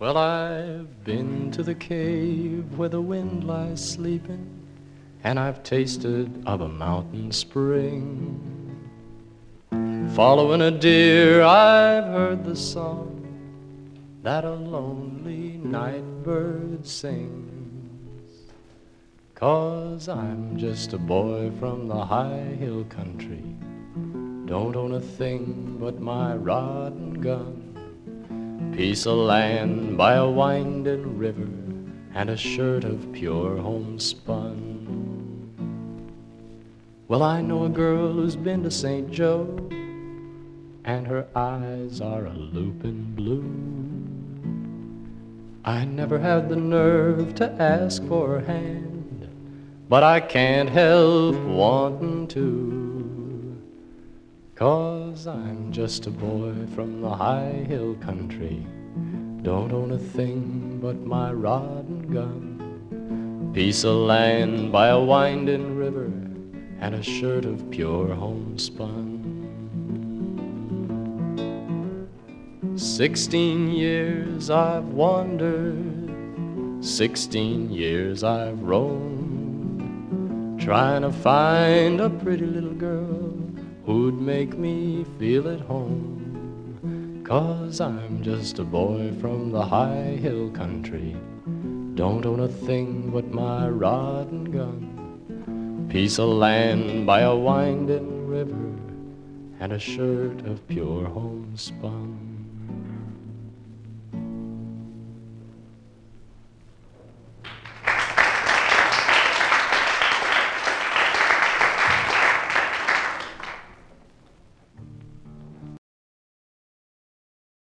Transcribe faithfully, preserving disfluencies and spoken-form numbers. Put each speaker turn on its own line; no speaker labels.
Well, I've been to the cave where the wind lies sleeping, and I've tasted of a mountain spring. Following a deer, I've heard the song that a lonely night bird sings. 'Cause I'm just a boy from the high hill country, don't own a thing but my rod and gun, piece of land by a winding river, and a shirt of pure homespun. Well, I know a girl who's been to Saint Joe, and her eyes are a loopin' blue. I never had the nerve to ask for her hand, but I can't help wantin' to. 'Cause I'm just a boy from the high hill country, don't own a thing but my rod and gun, piece of land by a winding river, and a shirt of pure homespun. Sixteen years I've wandered, sixteen years I've roamed, trying to find a pretty little girl who'd make me feel at home. 'Cause I'm just a boy from the high hill country, don't own a thing but my rod and gun, piece of land by a winding river, and a shirt of pure homespun.